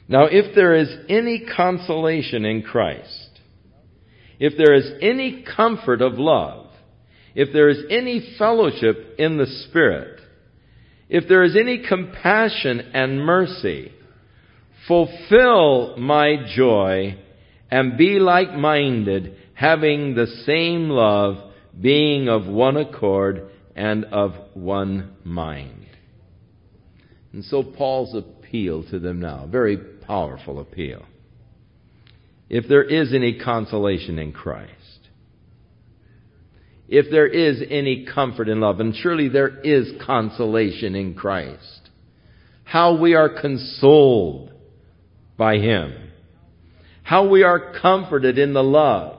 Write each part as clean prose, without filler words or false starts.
Now, if there is any consolation in Christ, if there is any comfort of love, if there is any fellowship in the Spirit, if there is any compassion and mercy, fulfill my joy and be like-minded, having the same love, being of one accord and of one mind. And so Paul's appeal to them now, very powerful appeal. If there is any consolation in Christ, if there is any comfort in love, and surely there is consolation in Christ, how we are consoled by Him, how we are comforted in the love,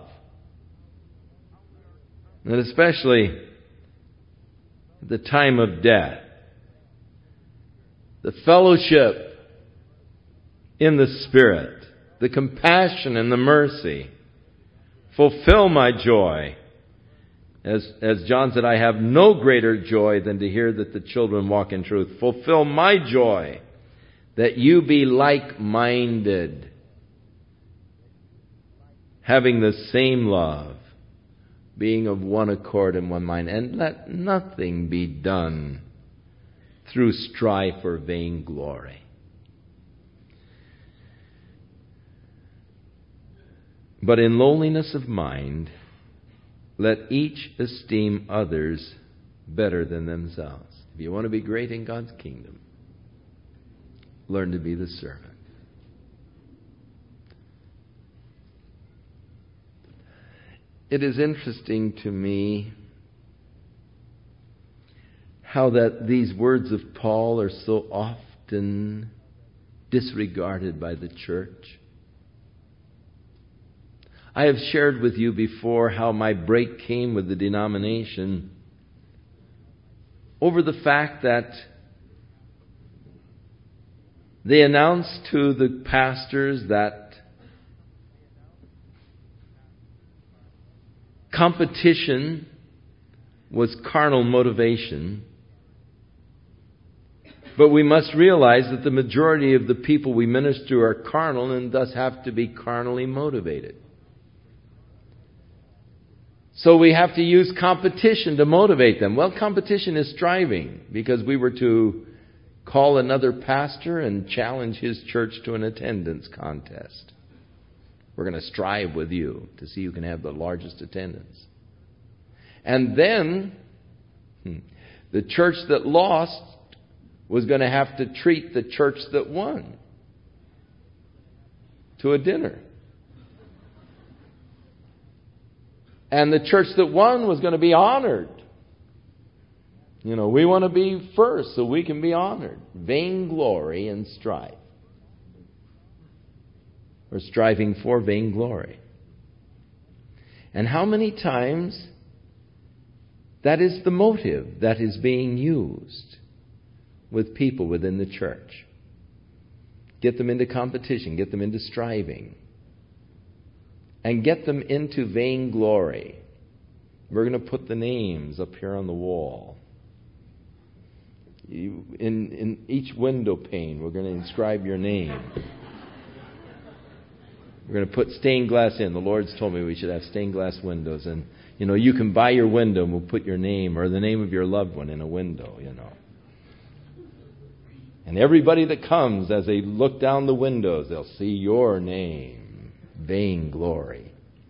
and especially at the time of death, the fellowship in the Spirit, the compassion and the mercy. Fulfill my joy. As John said, I have no greater joy than to hear that the children walk in truth. Fulfill my joy, that you be like-minded, having the same love, being of one accord and one mind. And let nothing be done through strife or vainglory. But in lowliness of mind, let each esteem others better than themselves. If you want to be great in God's kingdom, learn to be the servant. It is interesting to me how that these words of Paul are so often disregarded by the church. I have shared with you before how my break came with the denomination over the fact that they announced to the pastors that competition was carnal motivation. But we must realize that the majority of the people we minister to are carnal and thus have to be carnally motivated. So we have to use competition to motivate them. Well, competition is striving, because we were to call another pastor and challenge his church to an attendance contest. We're going to strive with you to see who can have the largest attendance. And then the church that lost was going to have to treat the church that won to a dinner. And the church that won was going to be honored. You know, we want to be first so we can be honored. Vainglory and strife. We're striving for vainglory. And how many times that is the motive that is being used with people within the church. Get them into competition, get them into striving, and get them into vainglory. We're going to put the names up here on the wall. In each window pane, we're going to inscribe your name. We're going to put stained glass in. The Lord's told me we should have stained glass windows. And, you know, you can buy your window and we'll put your name or the name of your loved one in a window, you know. And everybody that comes, as they look down the windows, they'll see your name. Vainglory.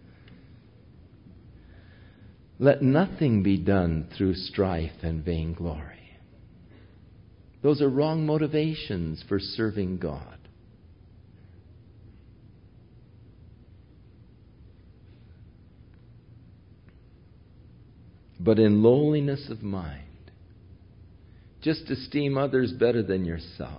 Let nothing be done through strife and vainglory. Those are wrong motivations for serving God. But in lowliness of mind, just esteem others better than yourself.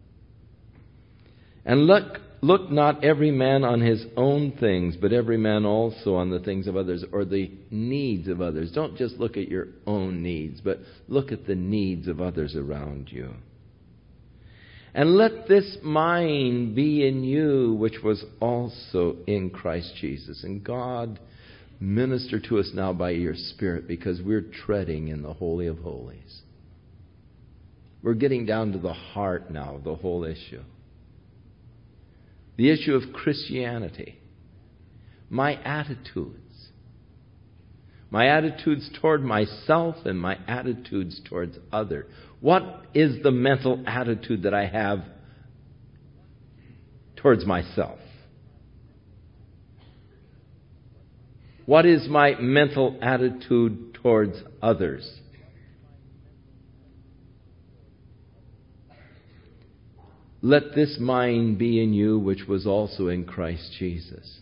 And look not every man on his own things, but every man also on the things of others, or the needs of others. Don't just look at your own needs, but look at the needs of others around you. And let this mind be in you, which was also in Christ Jesus. And God, minister to us now by your Spirit, because we're treading in the Holy of Holies. We're getting down to the heart now of the whole issue. The issue of Christianity. My attitudes. My attitudes toward myself and my attitudes towards others. What is the mental attitude that I have towards myself? What is my mental attitude towards others? Let this mind be in you, which was also in Christ Jesus.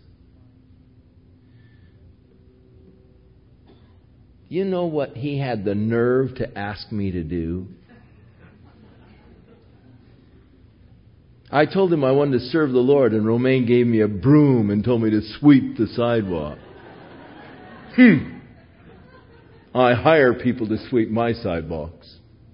You know what he had the nerve to ask me to do? I told him I wanted to serve the Lord, and Romaine gave me a broom and told me to sweep the sidewalk. I hire people to sweep my sidewalks.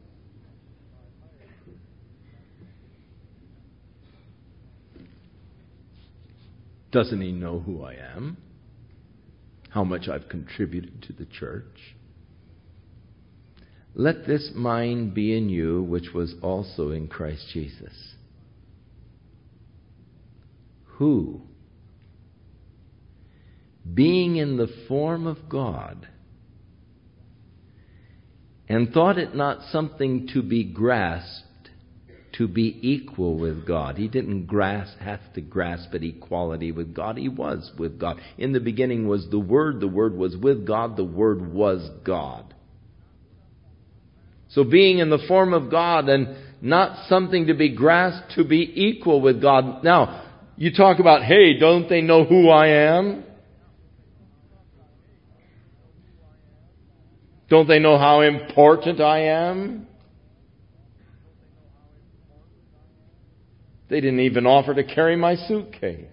Doesn't he know who I am? How much I've contributed to the church? Let this mind be in you, which was also in Christ Jesus. Who, being in the form of God, and thought it not something to be grasped, to be equal with God. He didn't have to grasp at equality with God. He was with God. In the beginning was the Word was with God, the Word was God. So being in the form of God and not something to be grasped, to be equal with God. Now, you talk about, hey, don't they know who I am? Don't they know how important I am? They didn't even offer to carry my suitcase.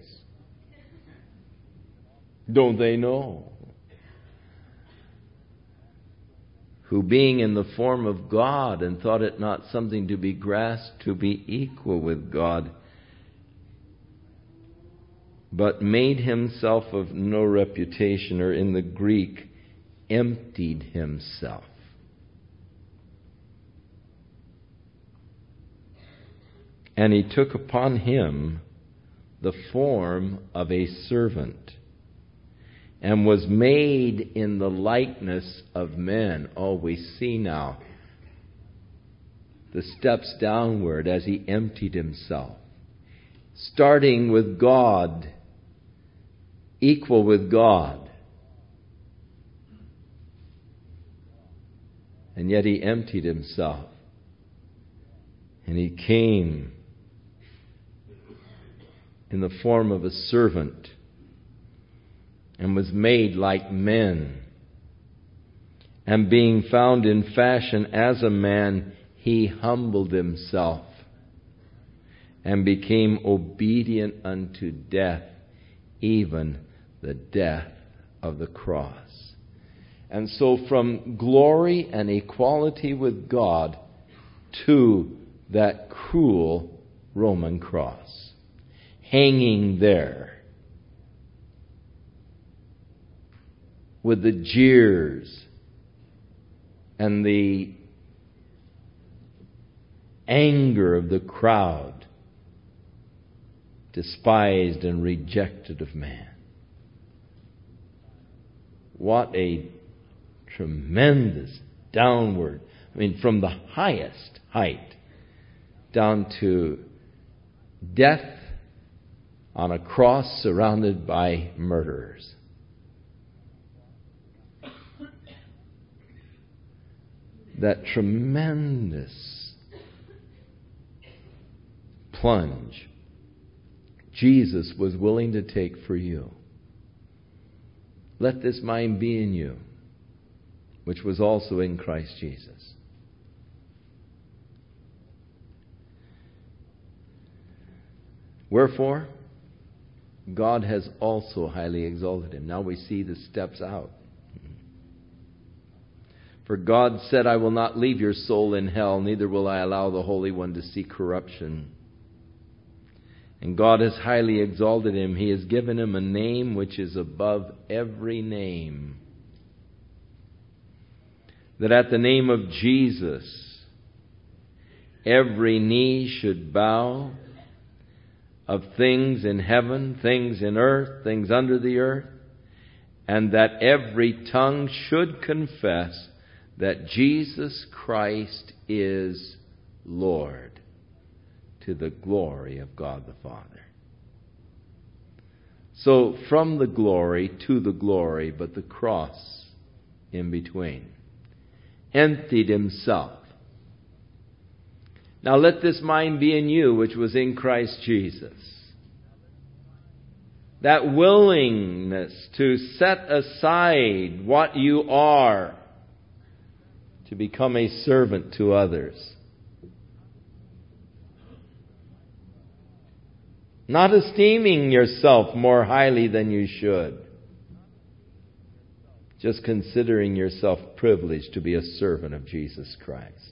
Don't they know? Who being in the form of God and thought it not something to be grasped, to be equal with God, but made himself of no reputation, or in the Greek, emptied himself. And he took upon him the form of a servant, and was made in the likeness of men. Oh, we see now the steps downward as he emptied himself. Starting with God, equal with God. And yet he emptied himself. And he came in the form of a servant and was made like men. And being found in fashion as a man, he humbled himself and became obedient unto death, even the death of the cross. And so from glory and equality with God to that cruel Roman cross, hanging there with the jeers and the anger of the crowd, despised and rejected of man. What a tremendous downward, from the highest height down to death on a cross surrounded by murderers. That tremendous plunge Jesus was willing to take for you. Let this mind be in you, which was also in Christ Jesus. Wherefore, God has also highly exalted him. Now we see the steps out. For God said, I will not leave your soul in hell, neither will I allow the Holy One to see corruption. And God has highly exalted him. He has given him a name which is above every name, that at the name of Jesus every knee should bow, of things in heaven, things in earth, things under the earth, and that every tongue should confess that Jesus Christ is Lord, to the glory of God the Father. So from the glory to the glory, but the cross in between. Emptied himself. Now let this mind be in you, which was in Christ Jesus. That willingness to set aside what you are to become a servant to others. Not esteeming yourself more highly than you should. Just considering yourself privileged to be a servant of Jesus Christ.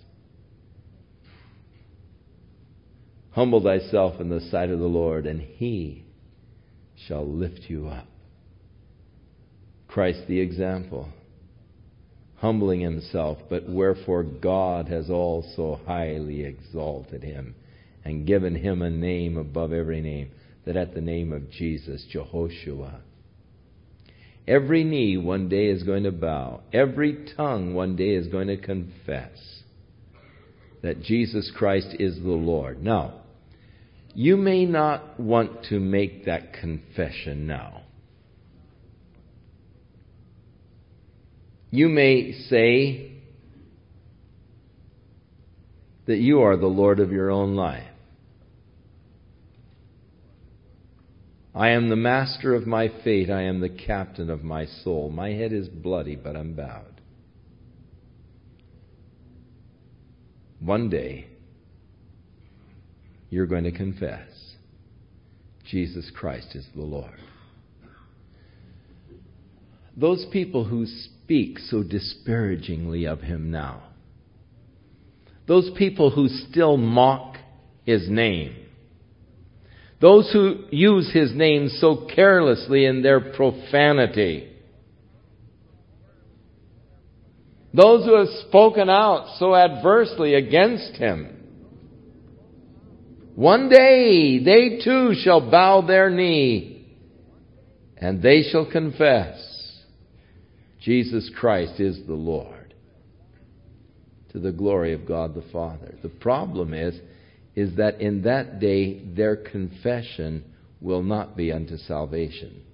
Humble thyself in the sight of the Lord, and He shall lift you up. Christ the example. Humbling himself, but wherefore God has also highly exalted him and given him a name above every name, that at the name of Jesus, Jehoshua, every knee one day is going to bow. Every tongue one day is going to confess that Jesus Christ is the Lord. Now, you may not want to make that confession now. You may say that you are the Lord of your own life. I am the master of my fate. I am the captain of my soul. My head is bloody, but I'm bowed. One day, you're going to confess Jesus Christ is the Lord. Those people who speak so disparagingly of him now, those people who still mock his name, those who use his name so carelessly in their profanity, those who have spoken out so adversely against him, one day they too shall bow their knee and they shall confess Jesus Christ is the Lord, to the glory of God the Father. The problem is that in that day their confession will not be unto salvation.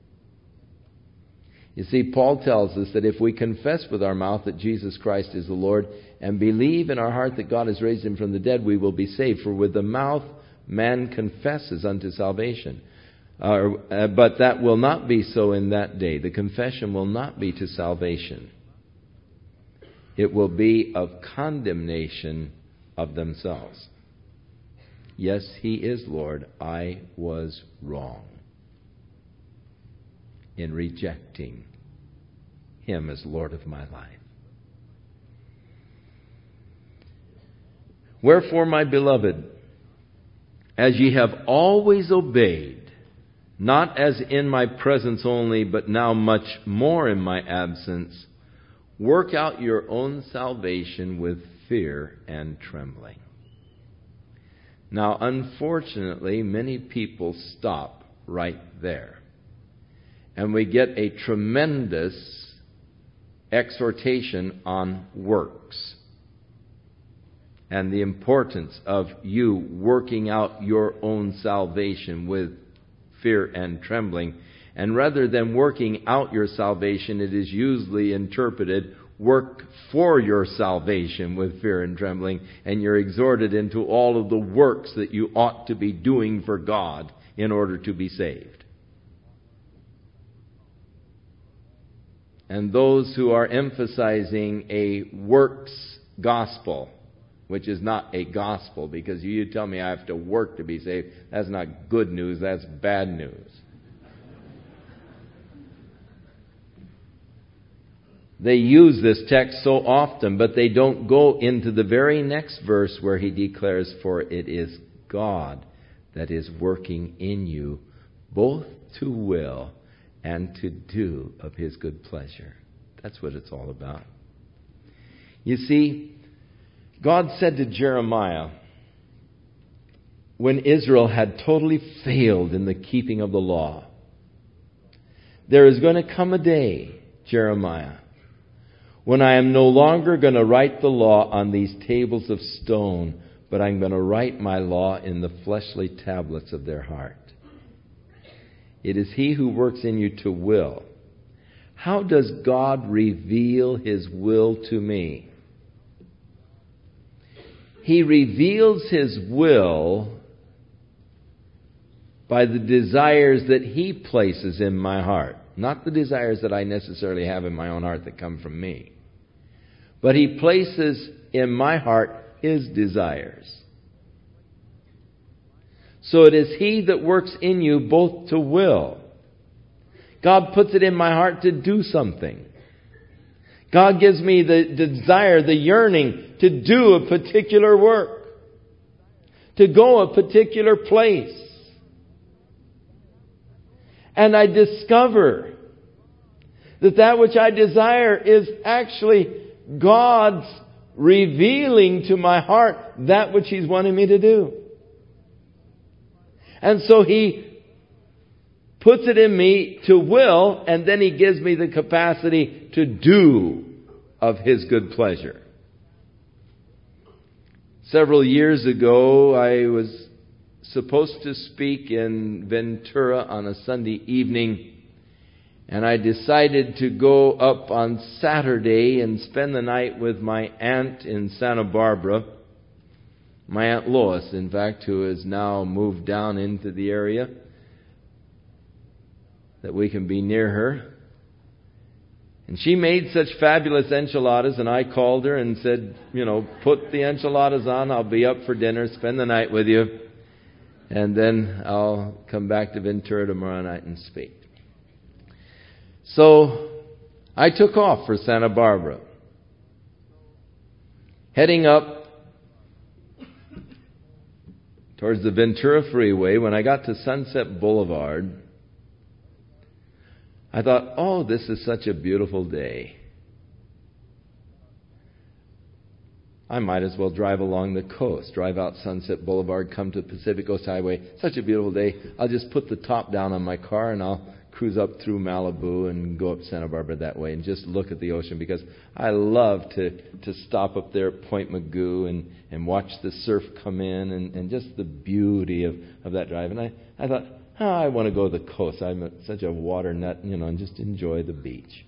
You see, Paul tells us that if we confess with our mouth that Jesus Christ is the Lord and believe in our heart that God has raised him from the dead, we will be saved. For with the mouth man confesses unto salvation. But that will not be so in that day. The confession will not be to salvation. It will be of condemnation of themselves. Yes, he is Lord. I was wrong in rejecting him as Lord of my life. Wherefore, my beloved, as ye have always obeyed, not as in my presence only, but now much more in my absence, work out your own salvation with fear and trembling. Now, unfortunately, many people stop right there. And we get a tremendous exhortation on works and the importance of you working out your own salvation with fear and trembling. And rather than working out your salvation, it is usually interpreted, work for your salvation with fear and trembling, and you're exhorted into all of the works that you ought to be doing for God in order to be saved. And those who are emphasizing a works gospel, which is not a gospel, because you tell me I have to work to be saved, that's not good news, that's bad news. They use this text so often, but they don't go into the very next verse where he declares, for it is God that is working in you, both to will and to do of his good pleasure. That's what it's all about. You see, God said to Jeremiah, when Israel had totally failed in the keeping of the law. There is going to come a day, Jeremiah, when I am no longer going to write the law on these tables of stone, but I'm going to write my law in the fleshly tablets of their heart. It is He who works in you to will. How does God reveal His will to me? He reveals His will by the desires that He places in my heart. Not the desires that I necessarily have in my own heart that come from me. But He places in my heart His desires. So it is He that works in you both to will. God puts it in my heart to do something. God gives me the desire, the yearning to do a particular work. To go a particular place. And I discover that which I desire is actually God's revealing to my heart that which He's wanting me to do. And so He puts it in me to will, and then He gives me the capacity to do of His good pleasure. Several years ago, I was supposed to speak in Ventura on a Sunday evening, and I decided to go up on Saturday and spend the night with my aunt in Santa Barbara. My Aunt Lois, in fact, who has now moved down into the area, that we can be near her. And she made such fabulous enchiladas, and I called her and said, put the enchiladas on, I'll be up for dinner, spend the night with you, and then I'll come back to Ventura tomorrow night and speak. So I took off for Santa Barbara, heading up towards the Ventura Freeway. When I got to Sunset Boulevard, I thought, oh, this is such a beautiful day. I might as well drive along the coast, drive out Sunset Boulevard, come to Pacific Coast Highway. Such a beautiful day. I'll just put the top down on my car and I'll cruise up through Malibu and go up Santa Barbara that way and just look at the ocean, because I love to stop up there at Point Mugu and watch the surf come in and just the beauty of that drive. And I thought, I want to go to the coast. I'm such a water nut, and just enjoy the beach.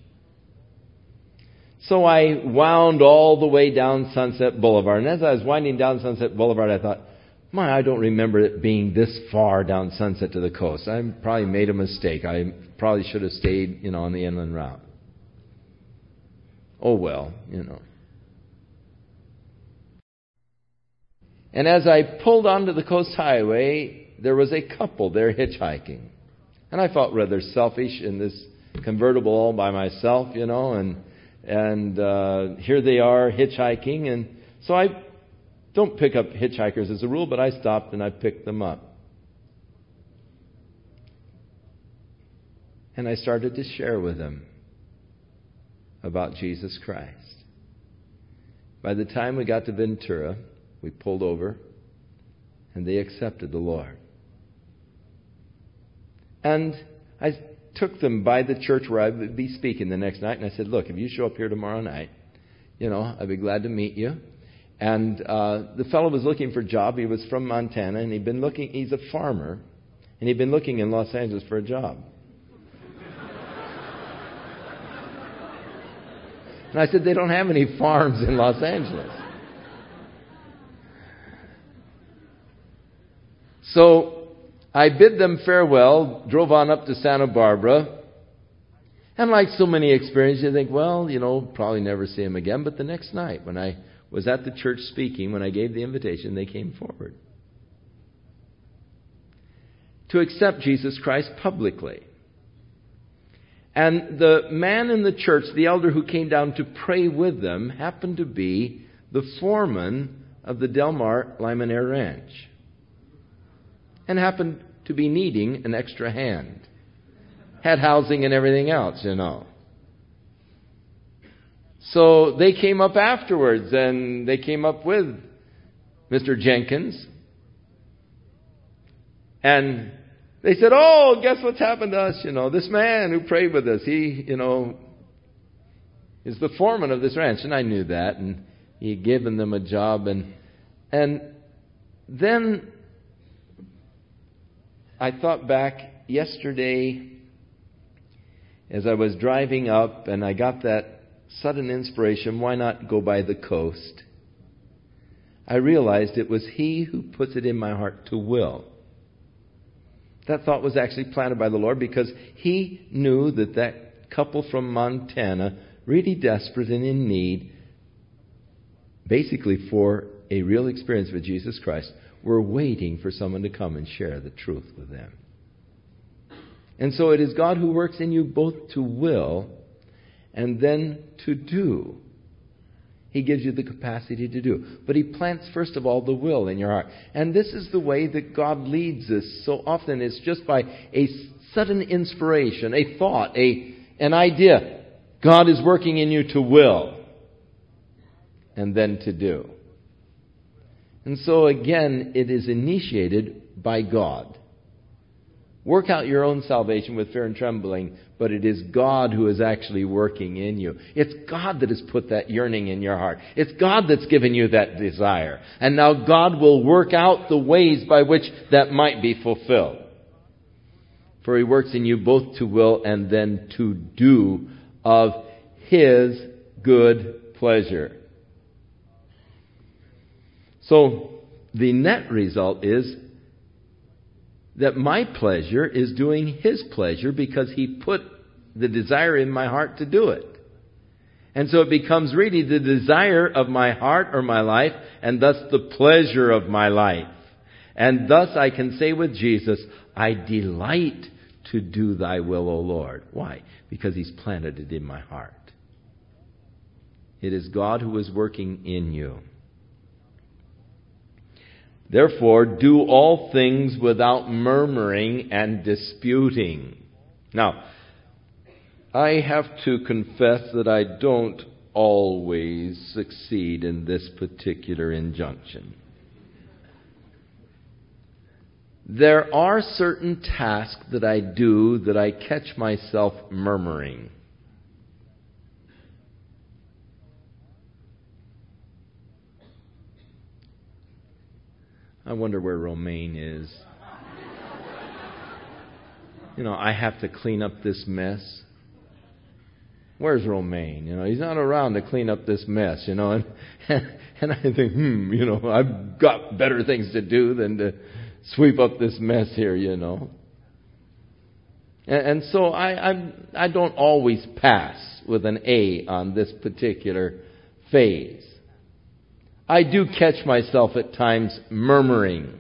So I wound all the way down Sunset Boulevard. And as I was winding down Sunset Boulevard, I thought, I don't remember it being this far down Sunset to the coast. I probably made a mistake. I probably should have stayed, on the inland route. Oh well, And as I pulled onto the coast highway, there was a couple there hitchhiking. And I felt rather selfish in this convertible all by myself, and here they are hitchhiking. And so I don't pick up hitchhikers as a rule, but I stopped and I picked them up. And I started to share with them about Jesus Christ. By the time we got to Ventura, we pulled over and they accepted the Lord. And I took them by the church where I would be speaking the next night, and I said, look, if you show up here tomorrow night, I'd be glad to meet you. And the fellow was looking for a job. He was from Montana, and he's a farmer, and he'd been looking in Los Angeles for a job. And I said, they don't have any farms in Los Angeles. So I bid them farewell, drove on up to Santa Barbara. And like so many experiences, you think, probably never see him again. But the next night, when I was at the church speaking, when I gave the invitation, they came forward to accept Jesus Christ publicly. And the man in the church, the elder who came down to pray with them, happened to be the foreman of the Del Mar Limonaire Ranch. And happened to be needing an extra hand. Had housing and everything else, So they came up afterwards, and they came up with Mr. Jenkins. And they said, oh, guess what's happened to us? This man who prayed with us, he, is the foreman of this ranch. And I knew that. And he had given them a job. And then I thought back yesterday as I was driving up and I got that sudden inspiration, why not go by the coast? I realized it was He who puts it in my heart to will. That thought was actually planted by the Lord because He knew that couple from Montana, really desperate and in need, basically for a real experience with Jesus Christ, were waiting for someone to come and share the truth with them. And so it is God who works in you both to will and then to do. He gives you the capacity to do. But He plants, first of all, the will in your heart. And this is the way that God leads us. So often it's just by a sudden inspiration, a thought, an idea. God is working in you to will and then to do. And so again, it is initiated by God. Work out your own salvation with fear and trembling, but it is God who is actually working in you. It's God that has put that yearning in your heart. It's God that's given you that desire. And now God will work out the ways by which that might be fulfilled. For He works in you both to will and then to do of His good pleasure. So the net result is that my pleasure is doing His pleasure because He put the desire in my heart to do it. And so it becomes really the desire of my heart or my life, and thus the pleasure of my life. And thus I can say with Jesus, I delight to do Thy will, O Lord. Why? Because He's planted it in my heart. It is God who is working in you. Therefore, do all things without murmuring and disputing. Now, I have to confess that I don't always succeed in this particular injunction. There are certain tasks that I do that I catch myself murmuring. I wonder where Romaine is. I have to clean up this mess. Where's Romaine? He's not around to clean up this mess, and I think, I've got better things to do than to sweep up this mess here, And so I don't always pass with an A on this particular phase. I do catch myself at times murmuring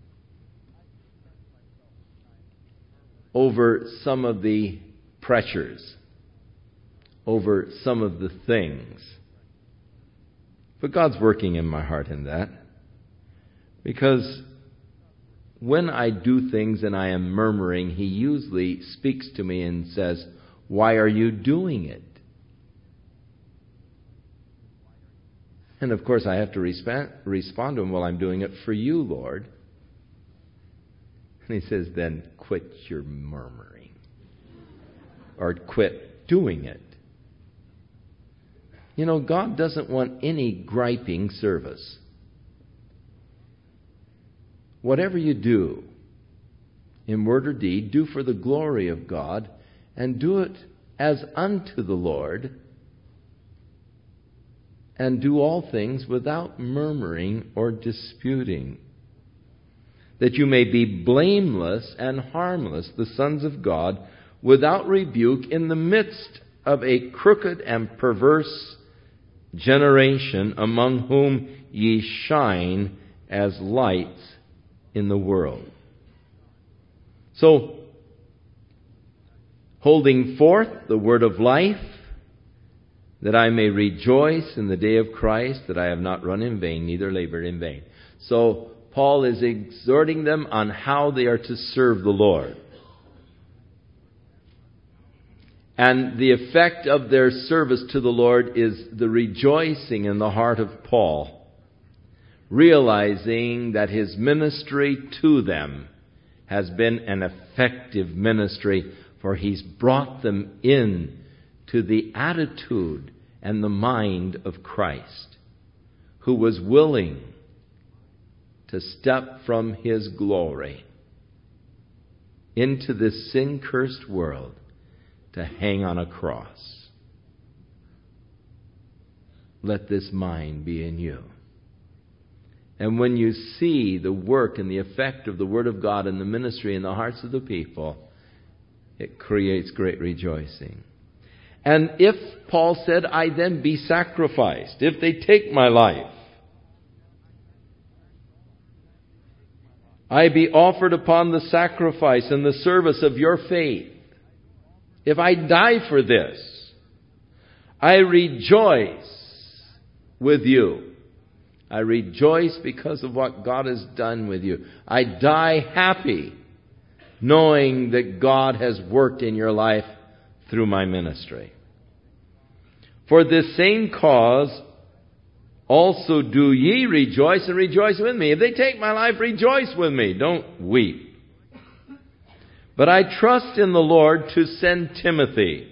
over some of the pressures, over some of the things. But God's working in my heart in that. Because when I do things and I am murmuring, He usually speaks to me and says, why are you doing it? And of course I have to respond to Him, well, I'm doing it for you, Lord. And He says, then quit your murmuring. Or quit doing it. God doesn't want any griping service. Whatever you do, in word or deed, do for the glory of God, and do it as unto the Lord, and do all things without murmuring or disputing, that you may be blameless and harmless, the sons of God, without rebuke, in the midst of a crooked and perverse generation, among whom ye shine as lights in the world. So, holding forth the word of life, that I may rejoice in the day of Christ, that I have not run in vain, neither labored in vain. So, Paul is exhorting them on how they are to serve the Lord. And the effect of their service to the Lord is the rejoicing in the heart of Paul, realizing that his ministry to them has been an effective ministry, for he's brought them in to the attitude and the mind of Christ, who was willing to step from his glory into this sin-cursed world to hang on a cross. Let this mind be in you. And when you see the work and the effect of the Word of God in the ministry in the hearts of the people, it creates great rejoicing. And if, Paul said, I then be sacrificed, if they take my life, I be offered upon the sacrifice and the service of your faith. If I die for this, I rejoice with you. I rejoice because of what God has done with you. I die happy knowing that God has worked in your life through my ministry. For this same cause also do ye rejoice, and rejoice with me. If they take my life, rejoice with me. Don't weep. But I trust in the Lord to send Timothy,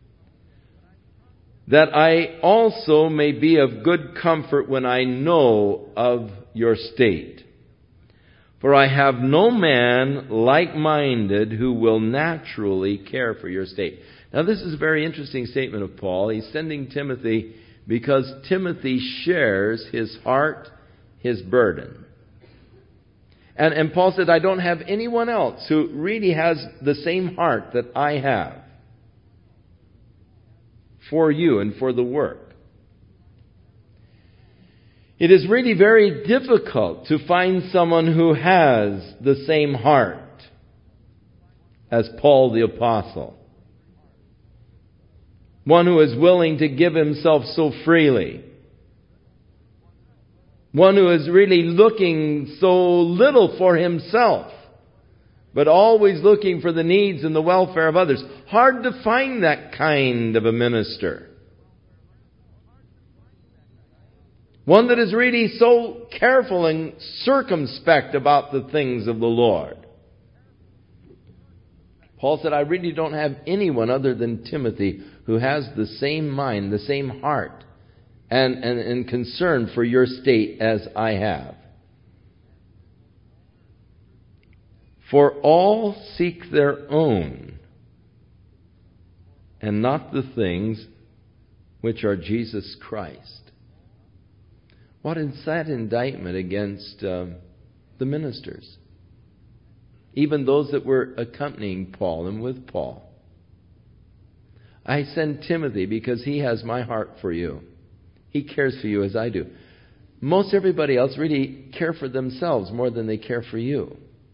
that I also may be of good comfort when I know of your state. For I have no man like-minded who will naturally care for your state. Now this is a very interesting statement of Paul. He's sending Timothy because Timothy shares his heart, his burden. And Paul said, I don't have anyone else who really has the same heart that I have for you and for the work. It is really very difficult to find someone who has the same heart as Paul the Apostle. One who is willing to give himself so freely. One who is really looking so little for himself, but always looking for the needs and the welfare of others. Hard to find that kind of a minister. One that is really so careful and circumspect about the things of the Lord. Paul said, I really don't have anyone other than Timothy who has the same mind, the same heart, and concern for your state as I have. For all seek their own, and not the things which are Jesus Christ. What is that indictment against the ministers? Even those that were accompanying Paul and with Paul. I send Timothy because he has my heart for you. He cares for you as I do. Most everybody else really care for themselves more than they care for you.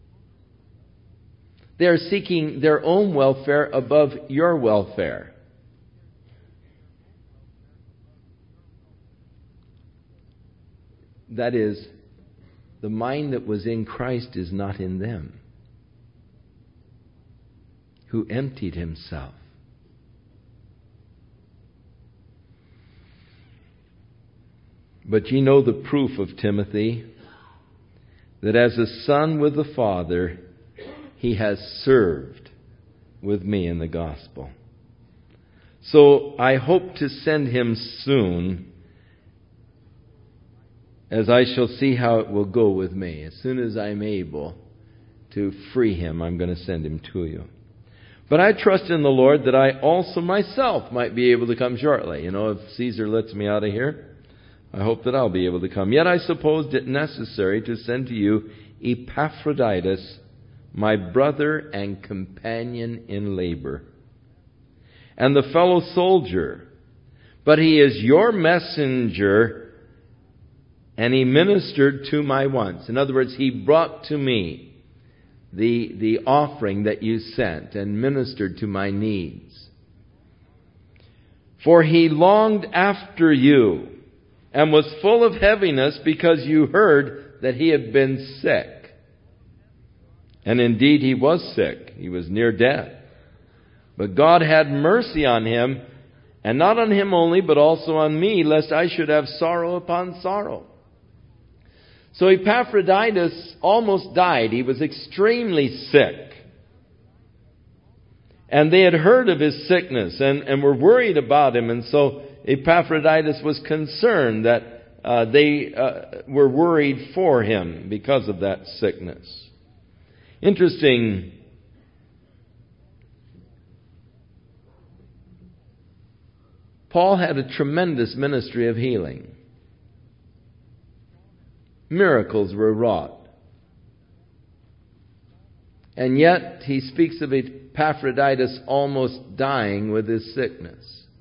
They are seeking their own welfare above your welfare. That is, the mind that was in Christ is not in them, who emptied himself. But ye know the proof of Timothy, that as a son with the Father, he has served with me in the gospel. So I hope to send him soon, as I shall see how it will go with me. As soon as I'm able to free him, I'm going to send him to you. But I trust in the Lord that I also myself might be able to come shortly. If Caesar lets me out of here, I hope that I'll be able to come. Yet I supposed it necessary to send to you Epaphroditus, my brother and companion in labor, and the fellow soldier. But he is your messenger, and he ministered to my wants. In other words, he brought to me the offering that you sent and ministered to my needs. For he longed after you and was full of heaviness because you heard that he had been sick. And indeed he was sick. He was near death. But God had mercy on him, and not on him only, but also on me, lest I should have sorrow upon sorrow. So Epaphroditus almost died. He was extremely sick. And they had heard of his sickness and were worried about him. And so Epaphroditus was concerned that they were worried for him because of that sickness. Interesting. Paul had a tremendous ministry of healing. Miracles were wrought. And yet he speaks of Epaphroditus almost dying with his sickness.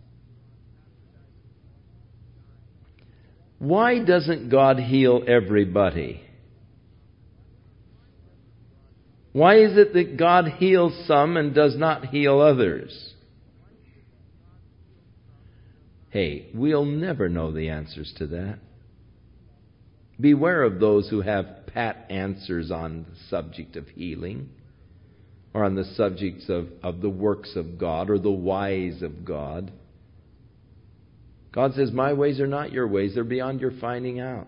Why doesn't God heal everybody? Why is it that God heals some and does not heal others? Hey, we'll never know the answers to that. Beware of those who have pat answers on the subject of healing, or on the subjects of the works of God, or the whys of God. God says, my ways are not your ways. They're beyond your finding out.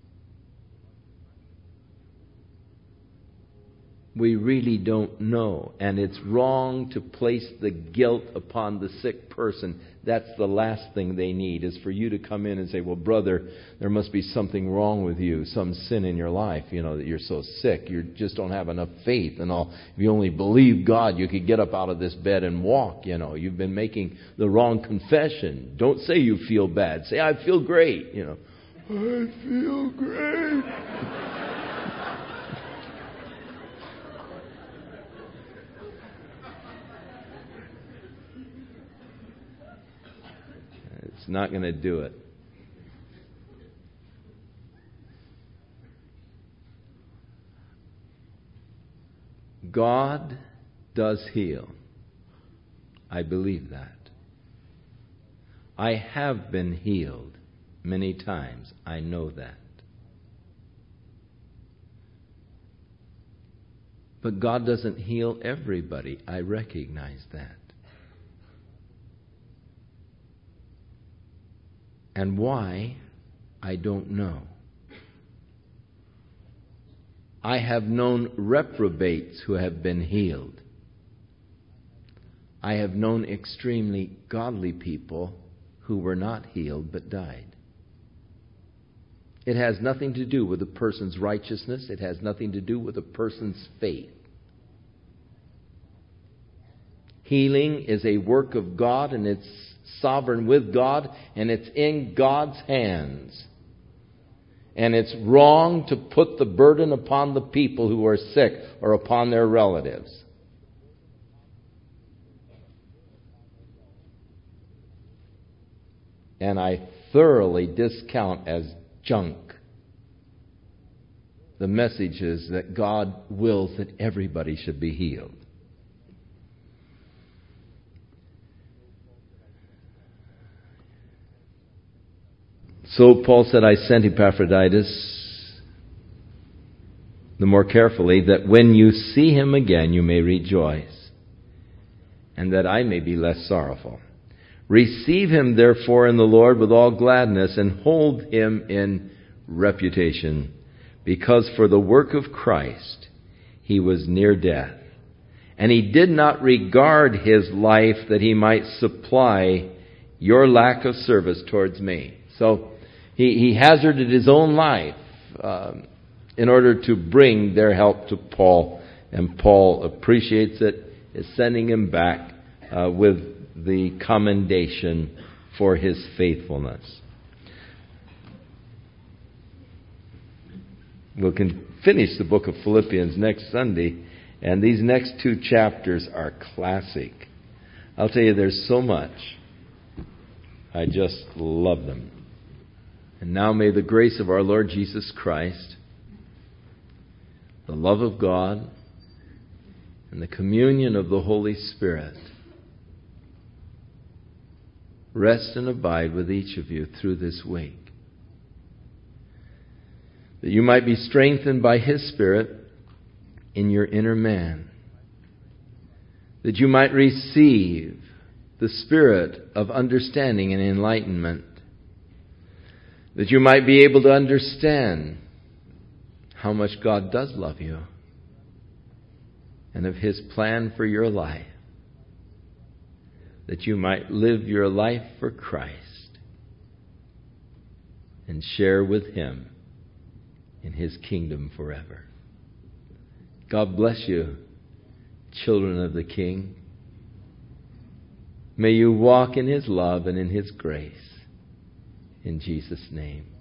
We really don't know. And it's wrong to place the guilt upon the sick person. That's the last thing they need, is for you to come in and say, well, brother, there must be something wrong with you, some sin in your life, that you're so sick. You just don't have enough faith and all. If you only believe God, you could get up out of this bed and walk, You've been making the wrong confession. Don't say you feel bad. Say, I feel great, I feel great. It's not going to do it. God does heal. I believe that. I have been healed many times. I know that. But God doesn't heal everybody. I recognize that. And why, I don't know. I have known reprobates who have been healed. I have known extremely godly people who were not healed but died. It has nothing to do with a person's righteousness. It has nothing to do with a person's faith. Healing is a work of God, and it's sovereign with God, and it's in God's hands. And it's wrong to put the burden upon the people who are sick or upon their relatives. And I thoroughly discount as junk the messages that God wills that everybody should be healed. So Paul said, I sent Epaphroditus the more carefully, that when you see him again you may rejoice, and that I may be less sorrowful. Receive him therefore in the Lord with all gladness, and hold him in reputation, because for the work of Christ he was near death, and he did not regard his life that he might supply your lack of service towards me. So he hazarded his own life in order to bring their help to Paul. And Paul appreciates it, is sending him back with the commendation for his faithfulness. We'll finish the book of Philippians next Sunday, and these next 2 chapters are classic. I'll tell you, there's so much. I just love them. And now may the grace of our Lord Jesus Christ, the love of God, and the communion of the Holy Spirit rest and abide with each of you through this week. That you might be strengthened by His Spirit in your inner man. That you might receive the spirit of understanding and enlightenment. That you might be able to understand how much God does love you and of His plan for your life, that you might live your life for Christ and share with Him in His kingdom forever. God bless you, children of the King. May you walk in His love and in His grace. In Jesus' name.